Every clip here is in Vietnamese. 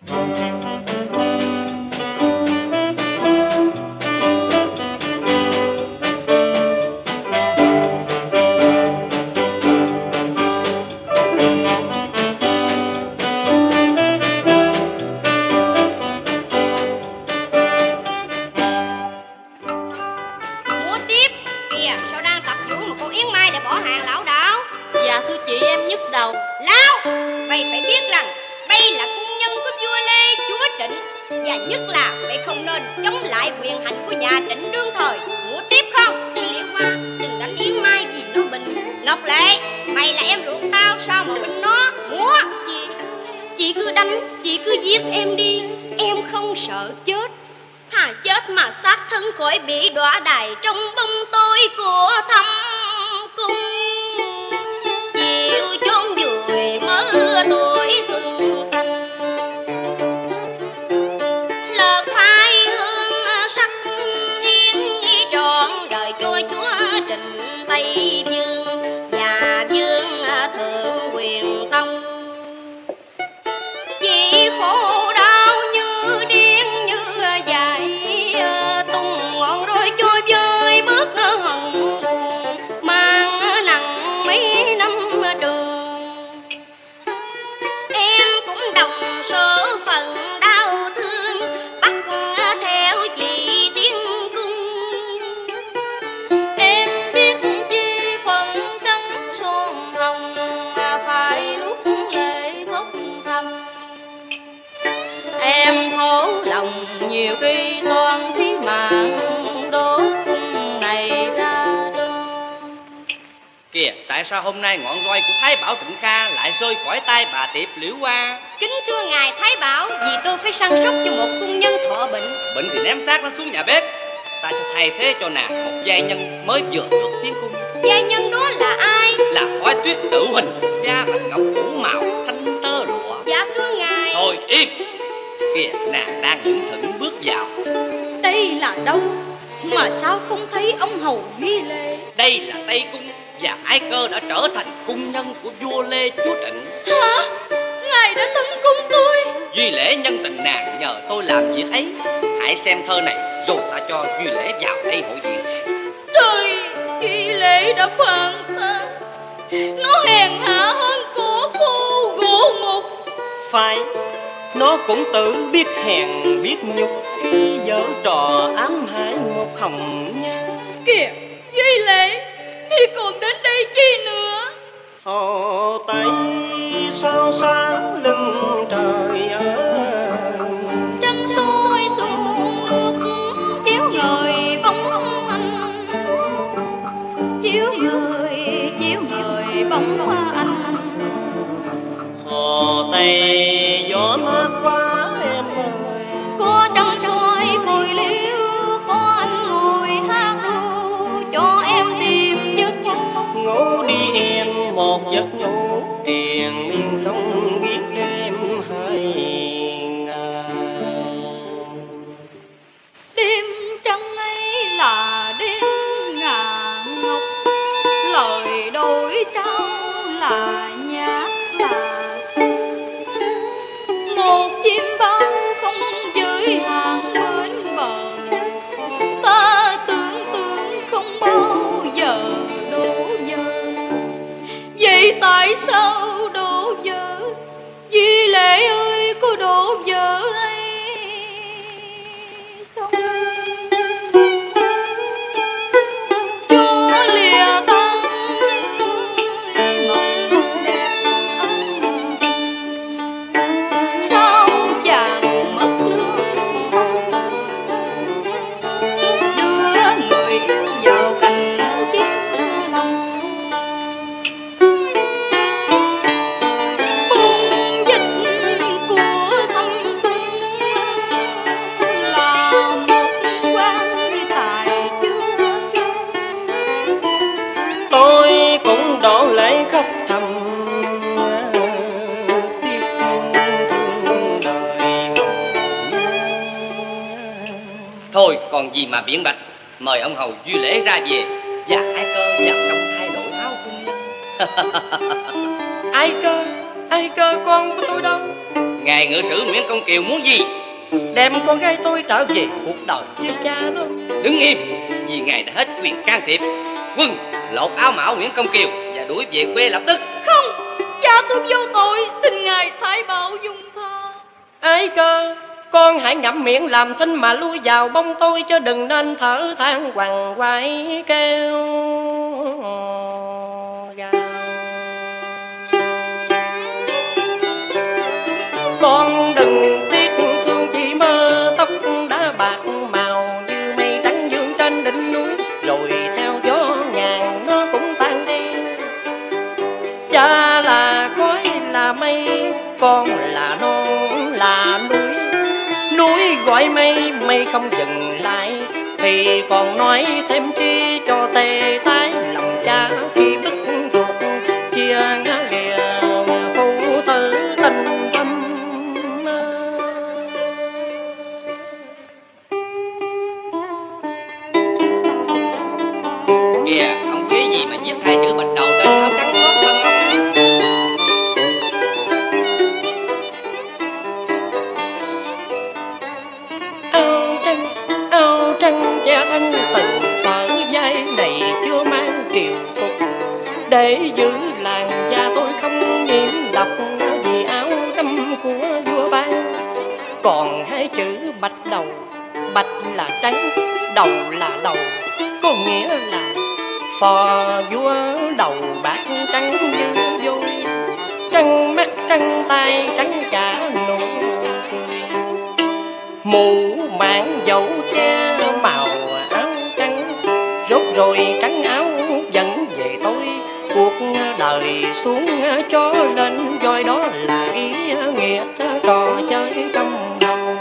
Sao hôm nay ngọn roi của Thái Bảo Trịnh Kha lại rơi khỏi tay bà Tiệp Liễu Hoa? Kính thưa ngài Thái Bảo, vì tôi phải săn sóc cho một cung nhân thọ bệnh. Bệnh thì ném xác nó xuống nhà bếp. Ta sẽ thay thế cho nàng một giai nhân mới vừa được tiến cung. Giai nhân đó là ai? Là Khói Tuyết Tự Huỳnh, da bạch ngọc phủ màu thanh tơ lụa. Dạ thưa ngài. Thôi yên. Kìa, nàng đang lững thững bước vào. Đây là đâu? Mà sao không thấy ông hầu Duy Lê? Đây là Tây Cung, và Ái Cơ đã trở thành cung nhân của vua Lê Chúa Trịnh. Hả? Ngài đã tấn cung tôi? Duy Lễ nhân tình nàng nhờ tôi làm việc ấy. Hãy xem thơ này rồi ta cho Duy Lễ vào đây hội diện. Trời, Duy Lễ đã phản ta. Nó hèn hạ hơn của cô gỗ mục. Phải, nó cũng tự biết hèn biết nhục khi giở trò ám hại một hồng nhan. Kìa, Duy Lễ, thì còn đến đây chi nữa? Hồ Tây sao sáng lưng trời ơi, trăng soi xuống nước chiếu người bóng anh, chiếu người bóng anh. Hồ Tây gió mát quá em ơi, có trăng soi cội liễu, có anh ngồi hát ru cho em tìm giấc ngủ. Ngủ đi em một giấc ngủ triền miên không biết đêm hay ngày. Đêm trăng ấy là đêm ngà ngọc, lời đổi trao là nhát là một chim bao không giới hạn bên bờ. Ta tưởng tượng không bao giờ đổ vỡ, vậy tại sao đổ vỡ? Duy Lễ ơi, có đổ vỡ hay không? Cho lìa tan mộng đẹp ân tình, sao chàng mất lương đưa người vào cảnh chết lòng. Bung dịch của thâm cung là một quan tài chưa chôn. Tôi cũng đổ lễ khóc thầm tiếc thương đời. Thôi còn gì mà biện bạch. Mời ông hầu Duy Lễ ra về, và Ái Cơ vào trong thay đổi áo cung nhân. Ai cơ con của tôi đâu? Ngài ngự sử Nguyễn Công Kiều muốn gì? Đem con gái tôi trở về cuộc đời với cha nó. Đứng im, vì ngài đã hết quyền can thiệp. Quân lột áo mão Nguyễn Công Kiều và đuổi về quê lập tức. Không, cha tôi vô tội, xin ngài Thái Bảo dung tha. Ái Cơ, con hãy ngậm miệng làm thinh mà lui vào bông tôi, chứ đừng nên thở than quằn quại kêu gào. Con đừng tiếc thương chỉ mơ tóc đã bạc màu như mây trắng dương trên đỉnh núi, rồi theo gió ngàn nó cũng tan đi. Cha là khói là mây, con là non là núi. Núi gọi mây, mây không dừng lại, thì còn nói thêm chi cho tê tái lòng cha khi bức ruột chia ngã lìa phụ tử tình thâm. Kìa, ông chế gì mà viết hai chữ bạch đầu trên áo trắng gót thân ông? Áo trắng cha thân từng phở vai này chưa mang kiều phục, để giữ làn da tôi không nhiễm độc vì áo trăm của vua ban. Còn hai chữ bạch đầu, bạch là trắng, đầu là đầu, có nghĩa là phò vua đầu bạc trắng như vôi, trắng mắt trắng tay trắng cả nụ cười. Mũ mãn dấu che màu áo trắng, rốt rồi trắng áo dẫn về tôi. Cuộc đời xuống cho lên voi, đó là ý nghĩa trò chơi trong đầu.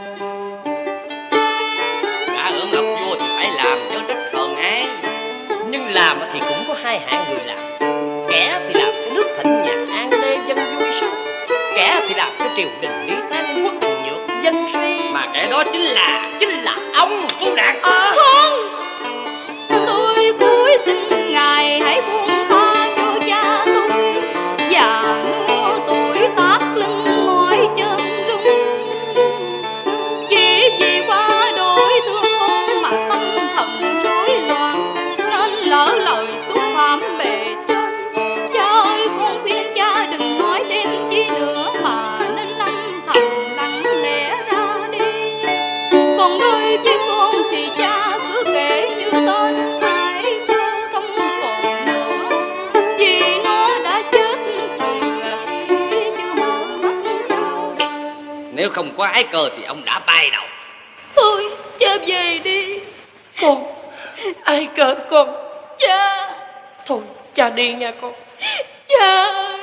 Đã ở ngọc vua thì phải làm cho rất thường ai. Nhưng làm thì cũng có hai hạng người làm. Kẻ thì làm cho nước thịnh nhà an lê dân vui sống, kẻ thì làm cho triều đình lý tan quốc nhược dân suy. Mà kẻ đó chính là ông Phú Đạt. Không, tôi cúi xin ngài hãy buông tha cho cha tôi, và nua tuổi tác lưng mỏi chân rung. Chỉ vì qua đổi thương con mà tâm thần rối loạn, nên lỡ lời xúc phạm bề trên. Cha ơi, con khuyên cha đừng nói thêm chi nữa, mà nên lâm thầm lặng lẽ ra đi. Còn đối với con thì cha cứ kể như tên Thái Cơ không còn nữa, vì nó đã chết từ khi chưa mở mắt chào đời. Nếu không có Ái Cơ thì ông đã bay đầu. Thôi, cha về đi. Con, Ái Cơ con. Cha. Thôi, cha đi nha con. Cha ơi.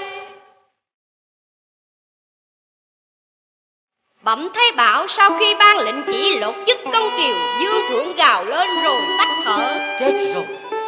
Bẩm Thái Bảo sau khi ban lệnh chỉ lột chức Công Kiều, Dương Thượng gào lên rồi tắt thở. Chết rồi.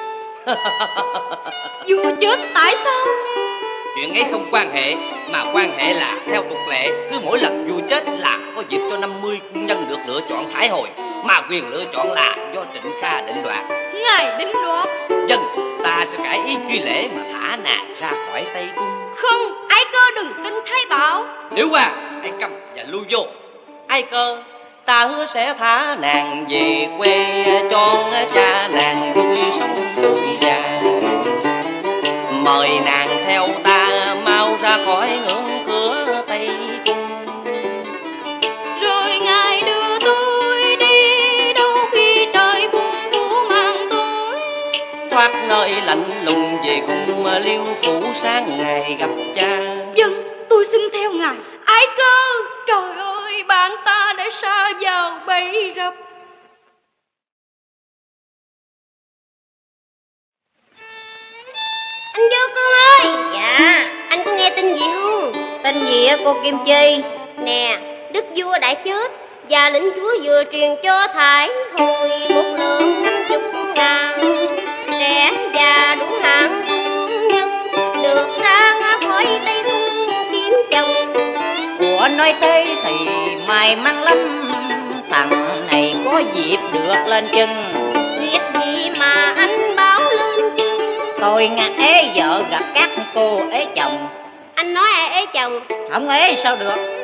Vua chết tại sao? Chuyện ấy không quan hệ, mà quan hệ là theo tục lệ, cứ mỗi lần vua chết là có dịp cho 50 cung nhân được lựa chọn thái hồi, mà quyền lựa chọn là do Trịnh Kha định đoạt. Ngài định đoạt? Dân, ta sẽ cải ý truy lễ mà thả nàng ra khỏi Tây Cung. Không, Ái Cơ đừng tin Thái Bảo. Liễu Hoa, hãy cầm và lui vô. Ái Cơ, ta hứa sẽ thả nàng về quê, cho cha nàng vui sống vui già. Mời nàng theo ta mau ra khỏi ngưỡng cửa Tây Cung. Rồi ngài đưa tôi đi đâu khi trời buông phủ màn tối, thoát nơi lạnh lùng về cung Liêu phủ sáng ngày gặp cha. Dân, tôi xin theo ngài. Ái Cơ, trời ơi, bạn ta đã sa vào bẫy rập. Anh Vô con ơi. Dạ, anh có nghe tin gì không? Tin gì á cô Kim Chi? Nè, đức vua đã chết, và lĩnh chúa vừa truyền cho Thái hồi một lượng 50.000 trẻ già đủ hạng công nhân được ra khỏi Tây Cung kiếm chồng. Ủa nói thế thì may mắn lắm, thằng này có dịp được lên chân. Dịp gì mà anh báo lên chân? Tôi nghe ế vợ gặp các cô ế chồng. Anh nói ai ế chồng? Không ế sao được.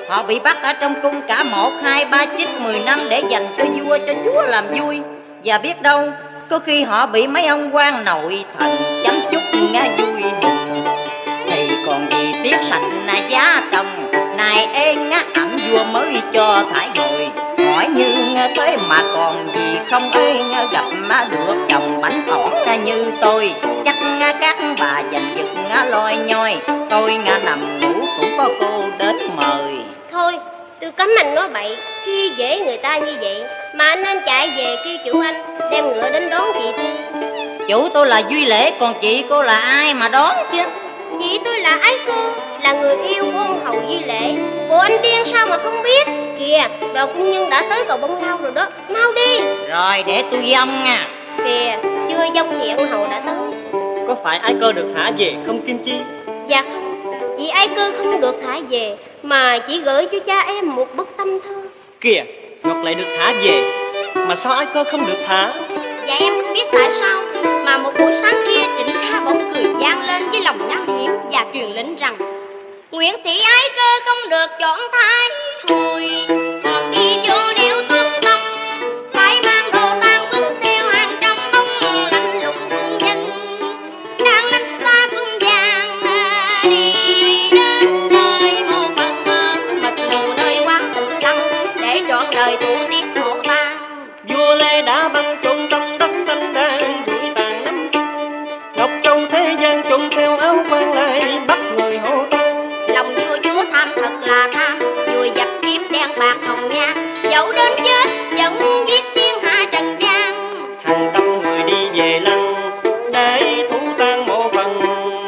Họ bị bắt ở trong cung cả 1, 2, 3, 9, 10 năm để dành cho vua, cho chúa làm vui. Và biết đâu, có khi họ bị mấy ông quan nội thần chấm chút vui mừng. Thì còn gì tiếc sạch giá chồng, này ên ẵm vua mới cho thải hồi. Hỏi như thế mà còn gì không ai gặp được chồng bánh tỏn như tôi. Chắc các bà dành giật loi nhoi, tôi nằm ngủ cũng có cô đến mời. Thôi, tôi cấm anh nói bậy, khi dễ người ta như vậy mà anh nên chạy về kêu chủ anh đem ngựa đến đón chị Tư. Chủ tôi là Duy Lễ, còn chị cô là ai mà đón chứ? Chị tôi là Ái Cơ, là người yêu của ông hầu Duy Lễ. Bộ anh điên sao mà không biết? Kìa, đoàn cung nhân đã tới cầu Bông Lau rồi đó, mau đi. Rồi để tôi dông nha. Kìa, chưa dông thì ông hầu đã tới. Có phải Ái Cơ được thả về không Kim Chi? Dạ không, chị Ái Cơ không được thả về, mà chỉ gửi cho cha em một bức tâm thư. Kìa, Ngọc lại được thả về, mà sao Ái Cơ không được thả? Dạ em không biết tại sao, mà một buổi sáng kia Trịnh Kha bỗng cười vang lên với lòng nham hiểm và truyền lệnh rằng Nguyễn thị Ái Cơ không được chọn thái hồi, còn đi vô đeo tóc tông, phải mang đồ tang bước theo hàng trăm bóng lạnh lùng quân dân đang lánh xa cung vàng đi đến nơi mộ phần mật mù nơi quán tịnh lăng để trọn đời tu tiết mộ tang. Vua Lê đã băng chôn trong đất xanh đang rủi tàn năm Ngọc Châu thế gian trộn theo áo quan lại bắt người hô tang. Lòng vua chúa tham thật là tham, vùi dập kiếm đen bạc hồng nha, dẫu đến chết vẫn giết thiên hạ trần gian. Hàng trăm người đi về lăng để thủ tang mộ phần,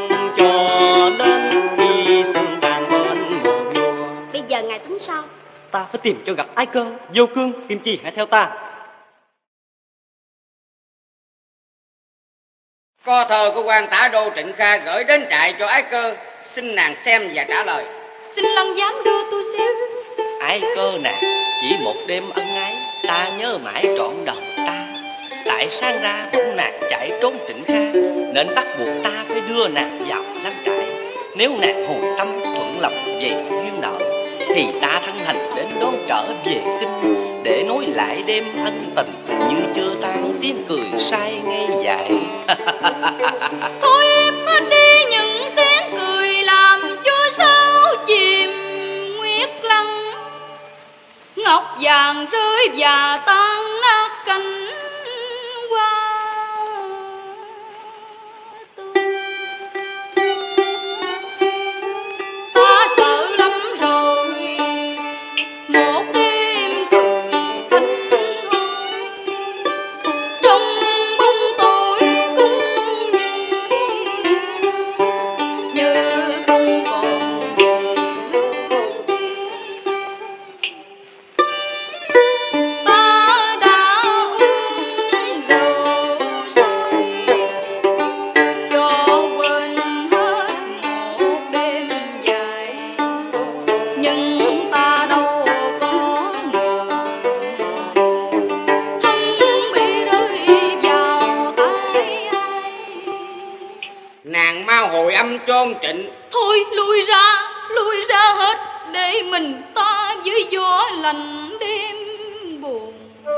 cho đến khi xưng tàn bên mộ vua. Bây giờ ngài tính sao? Ta phải tìm cho gặp Ái Cơ. Vô Cương, Kim Chi hãy theo ta. Co thơ của quan tả đô Trịnh Kha gửi đến trại cho Ái Cơ, xin nàng xem và trả lời. Xin lăng giám đưa tôi xem. Ái Cơ nè, chỉ một đêm ân ái, ta nhớ mãi trọn đời ta. Tại sang ra bỗng nàng chạy trốn Trịnh Kha, nên bắt buộc ta phải đưa nàng vào lăng trại. Nếu nàng hồi tâm thuận lòng về duyên nợ, thì ta thân hành đến đón trở về kinh, để nối lại đêm ân tình như chưa tan tiếng cười say ngây dại. Thôi em hết đi những tiếng cười làm cho sao chìm nguyệt lăng, ngọc vàng rơi và tan nát cánh hoa tươi. Ta sợ lắm rồi, một đêm cười thanh hôi, trong bóng tối cung như không còn ta đã uống rượu say cho quên hết một đêm dài, nhưng ta đâu có ngờ thân bị rơi vào tay ai. Nàng mau hồi âm chôn Trịnh. Thôi lui ra hết, để mình ta với gió lạnh đêm buồn.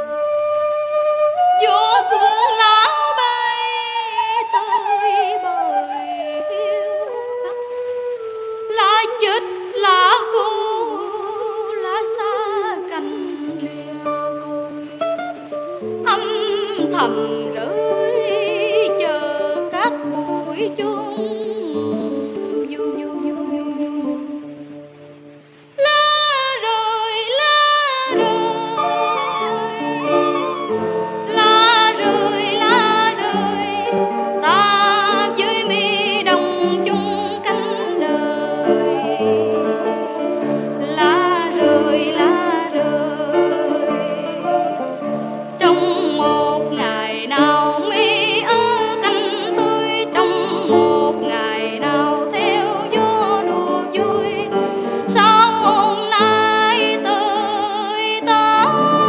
Gió cuốn lá bay tới bời hiu hắt, lá chết lá khô lá xa cành lìa cội, âm thầm rơi chờ các bụi chôn. Lá rơi ta với mi đồng chung cánh đời. Lá rơi trong một ngày nào mi ở cánh tôi, trong một ngày nào theo gió đùa vui. Sao hôm nay tới ta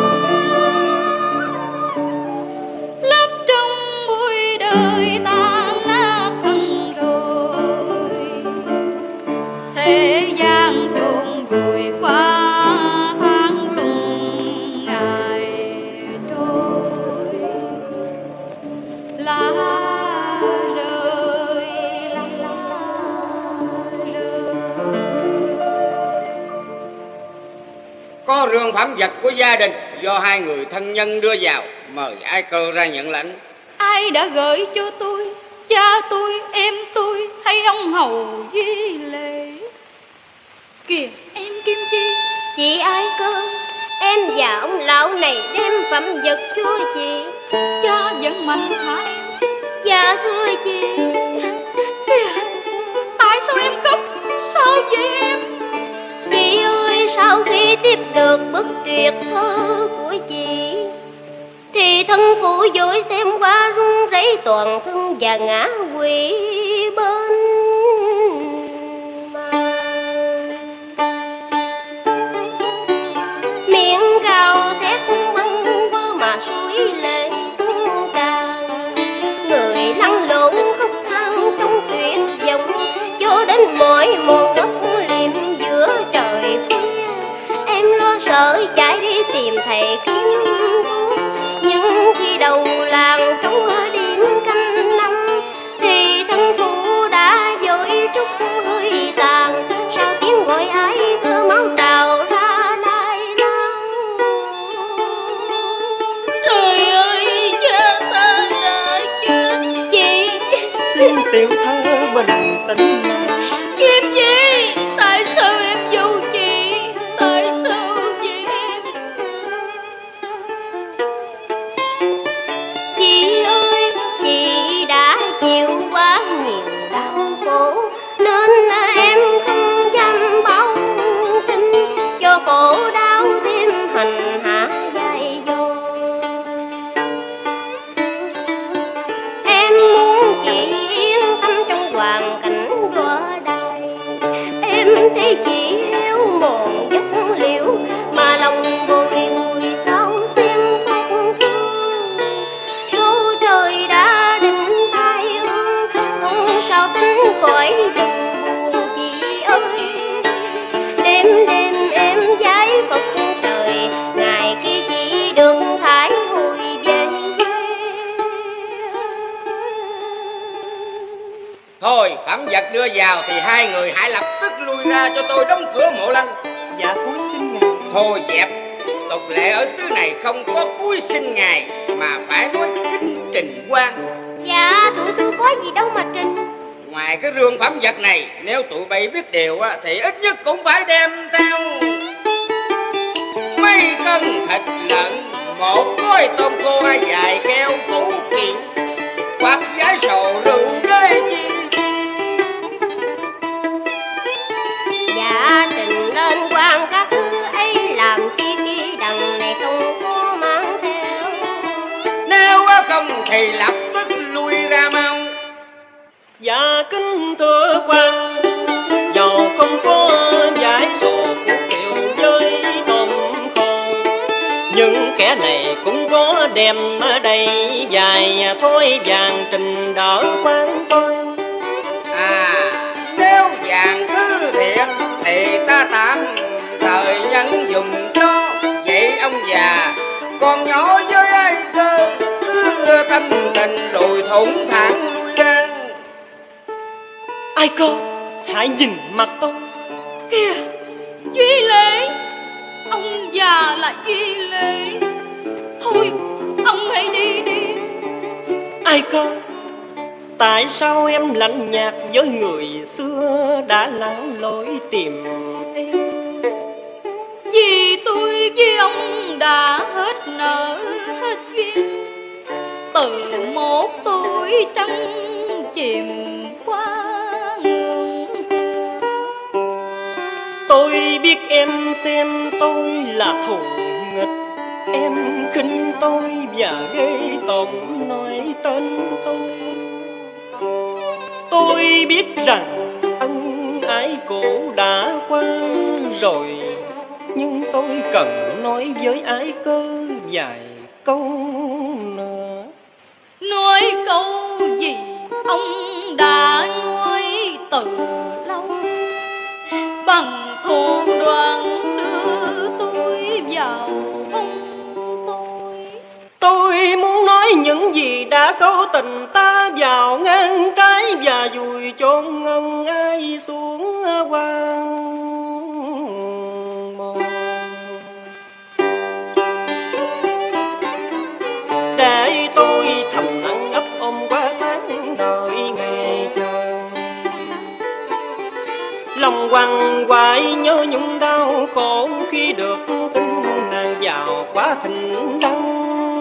lấp trong bụi đời tan nát thân rồi, thế gian chôn vùi qua Có rương phẩm vật của gia đình do hai người thân nhân đưa vào, mời Ái Cơ ra nhận lãnh. Ai đã gửi cho tôi? Cha tôi, em tôi hay ông hầu Duy Lệ? Kìa em Kim Chi. Chị Ái Cơ, em và ông lão này đem phẩm vật cho chị. Cha vẫn mạnh hả em? Dạ thưa chị. Kìa, tại sao em khóc? Sao vậy em? Chị ơi, sau khi tiếp được bức tuyệt thơ của chị thì thân phụ vội xem qua run rẩy toàn thân và ngã quỵ bên mà. Miệng gào thét bâng quơ mà suối lệ tuôn tràn, người lăn lộn khóc than trong tuyệt vọng cho đến mỏi một đất liệm giữa trời khuya. Em lo sợ chạy đi tìm thầy kiếm thuốc, nhưng khi đầu làng trong điện canh năm thì thân phụ đã vội trút hơi tàn. Sau tiếng gọi Ái Cơ máu trào ra lai lang. Trời ơi, cha ta đã chết. Chị Xin tiểu thơ bình tĩnh. Kim Chi, tại sao em dâu chị? Tại sao vậy em? Chị ơi, chị đã chịu quá nhiều đau khổ nên em không dám báo tin, cho khổ đau thêm hành hạ dại dột. Em muốn chị yên tâm trong hoàn cảnh đọa đày. Em thấy chị héo mòn dứt liễu mà lòng bồi hồi sao xuyên xót thương. Số trời đã định tai ương, không sao tính khỏi đừng buồn chị ơi. Đêm đêm em giái Phật trời, ngày khi chị được thải hồi về. Thôi, phẩm vật đưa vào thì hai người hãy lập tức lui ra cho tôi đóng cửa mộ lăng. Dạ cúi xin ngài. Thôi dẹp, tục lệ ở xứ này không có cúi xin ngài mà phải nói kính trình quan. Dạ tụi tôi có gì đâu mà trình. Ngoài cái rương phẩm vật này, nếu tụi bay biết điều á, thì ít nhất cũng phải đem theo mấy cân thịt lợn, một gói tôm khô, hai vài keo củ kiện, hoặc trái sầu rượu đế chi. Dạ trình lên quan các thứ ấy làm chi khi đằng này không có mang theo. Nếu không thì lập tức lui ra mau. Dạ kính thưa quan, dầu không có giải sổ của kiều với tôm khô, nhưng kẻ này cũng có đem ở đây dài thôi vàng trình đỡ quan tôi. Nếu vàng thứ thiệt thì ta tạm thời nhân dùng cho. Vậy ông già con nhỏ với Ái Cơ cứ tâm tình rồi thủng thẳng lui ra. Ái Cơ, hãy nhìn mặt tôi. Kìa, Duy Lệ. Ông già là Duy Lệ. Thôi, ông hãy đi đi. Ái Cơ, tại sao em lạnh nhạt với người xưa đã lặn lối tìm em? Vì tôi với ông đã hết nợ hết duyên. Từ một tuổi trắng chìm qua ngưỡng cửa. Tôi biết em xem tôi là thù nghịch, em khinh tôi và gây tổn nói tên tôi. Tôi biết rằng ân ái cũ đã qua rồi, nhưng tôi cần nói với Ái Cơ vài câu nữa. Nói câu gì ông đã nói từ lâu, bằng thủ đoạn đưa tôi vào ông tôi. Tôi muốn nói những gì đã xấu tình ta vào ngang trái và vùi chôn ân ái xuống quan mòn. để tôi thầm lặng ấp ôm qua tháng đợi ngày chờ. Lòng quằn quại nhớ nhung đau khổ khi được tin nàng vào quá thịnh đăng.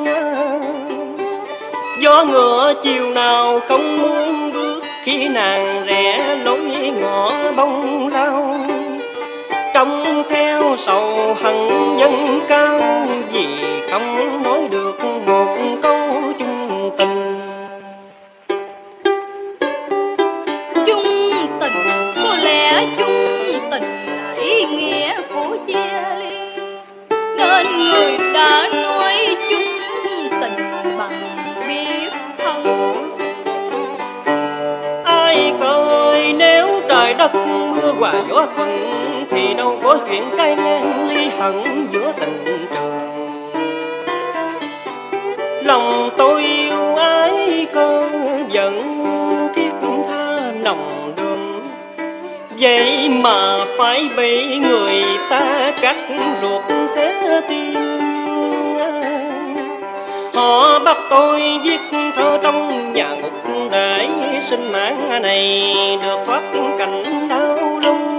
Gió ngựa chiều nào không muốn bước khi nàng rẽ lối ngõ bông lau. Trông theo sầu hận nhân cao vì không nói được một câu chung tình. Chung tình có lẽ chung tình là ý nghĩa của chia ly, nên người đã nói chung tình bằng biết thân. Ai coi nếu trời đất mưa hòa gió thuận thì đâu có chuyện cay ngang ly hận giữa tình trường. Lòng tôi yêu ái cơ giận thiết tha nồng đường, vậy mà phải bị người ta cắt ruột xé tim. Họ bắt tôi viết thơ trong nhà ngục để sinh mạng này được thoát cảnh đau lung.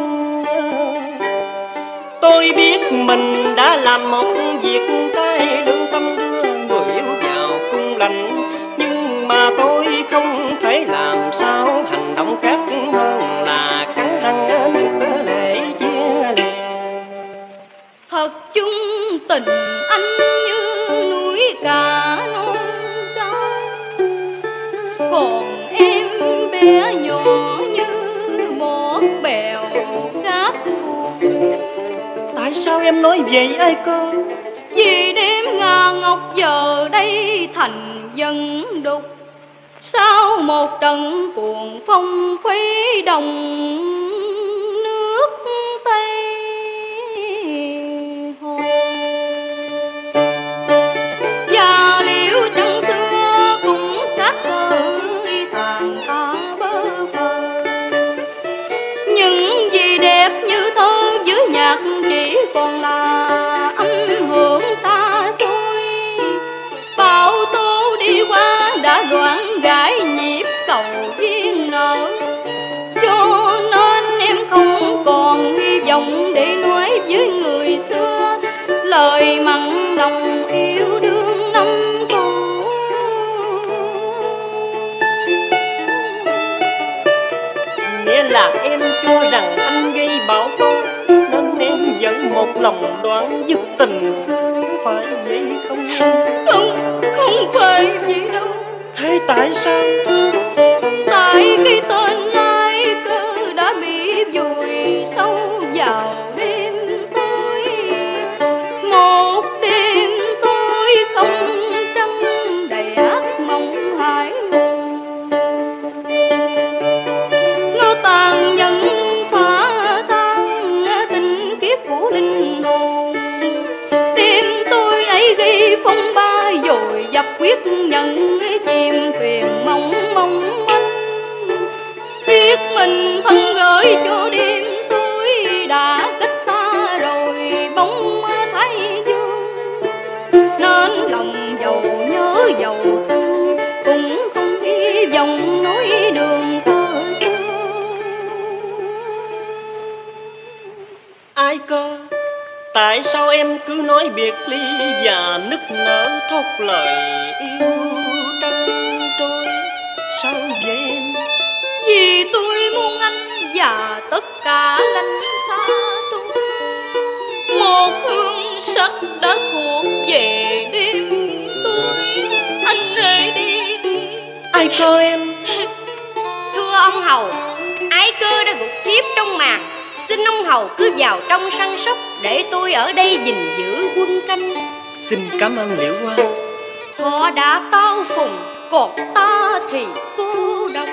Tôi biết mình đã làm một việc trái lương tâm đưa người yêu vào cung lạnh, nhưng mà tôi không thể làm sao hành động khác hơn là cắn răng nước lệ chia lìa. Thật chung tình anh như núi cả non cao, còn em bé nhỏ như một bèo cát buồn. Tại sao em nói vậy ai cơ? Vì đêm Nga Ngọc giờ đây thành dân đục, sau một trận cuồng phong khuấy động nước Tây Hồ. Và liễu chân xưa cũng xác rơi tàn ta bơ phờ, những gì đẹp như thơ dưới nhạc chỉ còn là âm hưởng xa xôi. Bao tố đi qua đã đoạn gãi nhịp cầu duyên nợ, cho nên em không còn hy vọng để nói với người xưa lời mặn nồng yêu đương năm cũ. Nghĩa là em cho rằng anh gây bão tố nên em vẫn một lòng đoán dứt tình xưa, phải vậy không? Không phải vậy đâu. Thế tại sao? Tại cái tên Ái Cơ đã bị vùi sâu vào đêm tối. Một đêm tối không trăng đầy ác mộng hải hùng. Nó tàn nhẫn phá tan tình kiếp của linh hồn. Tim tôi ấy gây phong ba rồi dập quyết nhận chìm thuyền mong mong manh. Biết mình thân gửi cho đêm tôi đã cách xa rồi bóng thái dương, nên lòng giàu nhớ giàu thương cũng không hy vọng nối đường thơ xưa. Ai cơ? Tại sao em cứ nói biệt ly và nức nở thốt lời yêu trăng trôi? Sao vậy em? Vì tôi muốn anh và tất cả lánh xa tôi. Một hương sắc đã thuộc về đêm tôi. Anh hãy đi đi. Ai cơ em? Thưa ông hầu, Ái Cơ đã gục thiếp trong màn. Xin ông hầu cứ vào trong săn sóc để tôi ở đây gìn giữ quân canh. Xin cảm ơn Liễu Hoa. Họ đã tao phùng, còn ta thì cô độc.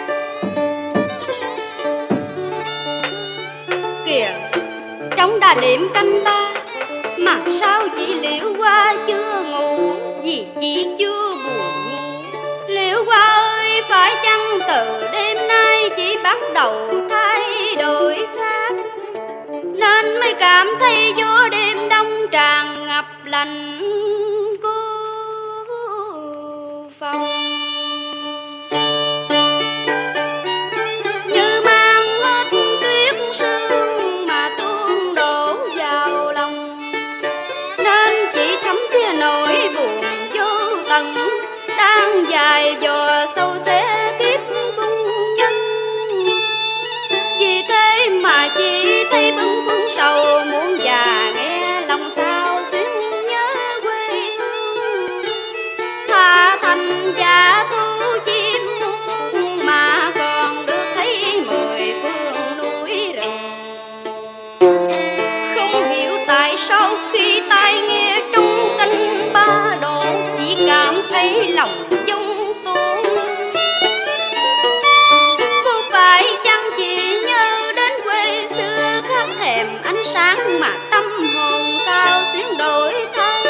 Kìa, trong đà điểm canh ta, mà sao chị Liễu Hoa chưa ngủ? Vì chị chưa buồn ngủ. Liễu Hoa ơi, phải chăng từ đêm nay chị bắt đầu thay đổi khác, nên mới cảm thấy gió đêm đông tràn ngập lạnh cô sáng mà tâm hồn sao xuyến đổi thay.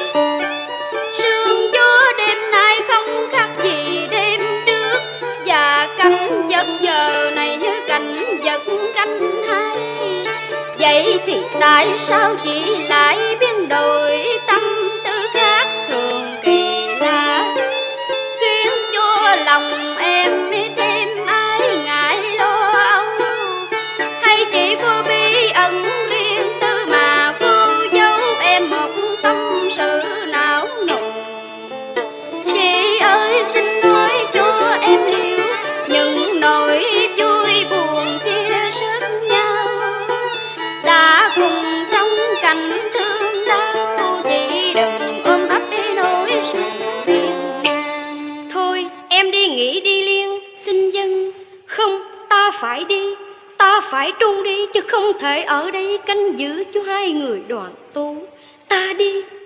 Sương gió đêm nay không khác gì đêm trước, và cảnh vật giờ này như cảnh vật canh hay. Vậy thì tại sao chị lại biến đổi tâm tư khác thường kỳ lạ, khiến cho lòng em thêm ái ngại lo âu? Hay chỉ có bí ẩn riêng tư mà cô giấu em một tâm sự não nùng? Chị ơi xin nói cho em hiểu những nỗi vui buồn chia sớt nhau. Đã cùng trong cảnh thương đau, chị đừng ôm ấp nỗi sầu phiền. Thôi em đi nghỉ đi Liên, xin dân. Không, ta phải đi, ta phải trốn đi, chứ không thể ở đây canh giữ cho hai người đoàn tụ. Ta đi.